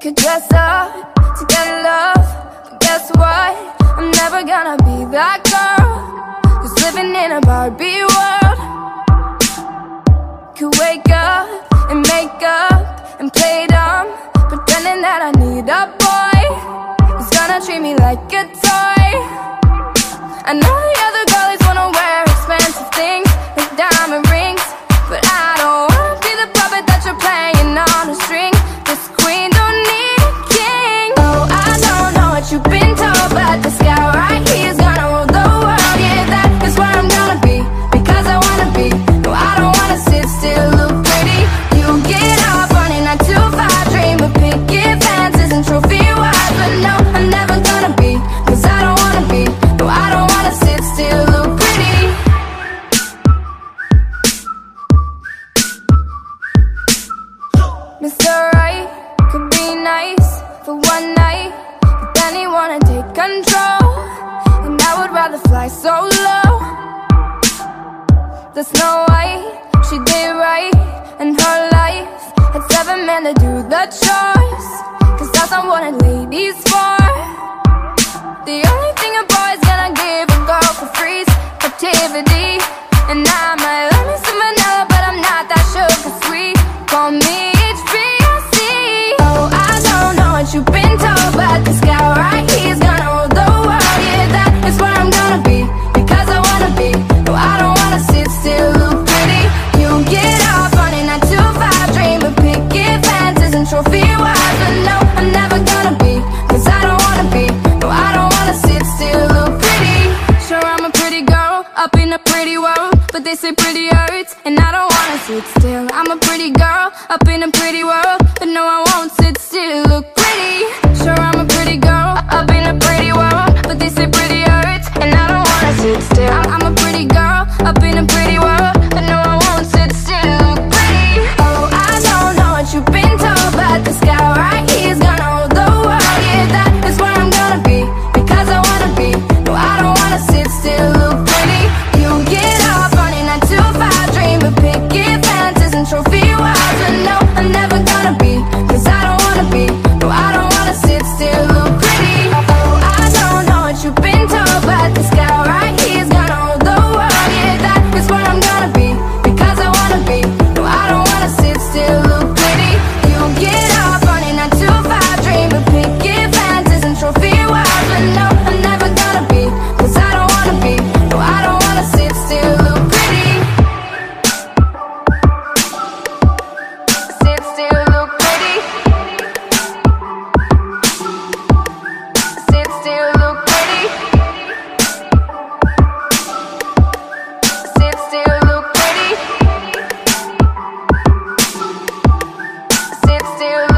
could dress up to get love, but guess what? I'm never gonna be that girl who's living in a Barbie world. Could wake up and make up and play dumb, pretending that I need a boy who's gonna treat me like a toy. I know the other girlies wanna wear expensive things like diamond rings, but I don't wanna be the puppet that you're playing on a string. This queen don't need a king. Oh, I don't know what you've been told, but this guy right here's gonna rule the world. Yeah, that is where I'm gonna be, because I wanna be. No, I don't wanna sit still, look pretty. You get up on a 9 to 5 dream of picket fences and trophy wives, but no, I'm never gonna be, cause I don't wanna be. No, I don't wanna sit still, look pretty. Mr. Right could be nice for one night, but then he wanna take control, and I would rather fly solo. The Snow White, she did right in her life, had 7 men to do the chores, cause that's not what a lady's for. The only thing a boy's gonna give a girl for free is captivity, and I might love me some vanilla, but I'm not that sugar sweet. Call me HBC. Oh, I don't know what you've been told, but this guy right here's gonna rule the world. Yeah, that is where I'm gonna be, because I wanna be. No, I don't wanna sit still, look pretty. You get off on a 9 to 5 dream of picket fences and trophy wives, but no, I'm never gonna be, cause I don't wanna be. No, I don't wanna sit still, look pretty. Sure, I'm a pretty girl up in a pretty world, but they say pretty hurts, and I don't wanna sit still. I'm a pretty girl up in a pretty world, but no, I won't sit still, look pretty. Sure, I'm a pretty girl up in a pretty world, but they say pretty hurts, and I don't wanna sit still. I'm a pretty girl up in a pretty world, but no, I won't sit still, look pretty. Oh, I don't know what you've been told, but this guy right here's gonna rule the world. Yeah, that is where I'm gonna be, because I wanna be. No, I don't wanna sit still, look pretty. You get up on a 9 to 5 dream of picket fences and trophy wives, but no, I'm never gonna be, cause I don't wanna be. No, I don't wanna sit still, look pretty. Oh, I don't know what you've been told, but this guy right here's gonna rule the world. Yeah, that is where I'm gonna be, because I wanna be. No, I don't wanna sit still, look pretty. You get up on a 9 to 5 dream of picket fences and trophy wives, but no, I'm never gonna be, cause I don't wanna be. No, I don't wanna sit still, look pretty. Sit still, look pretty. Sit still, look pretty. Sit still, look pretty. Sit still.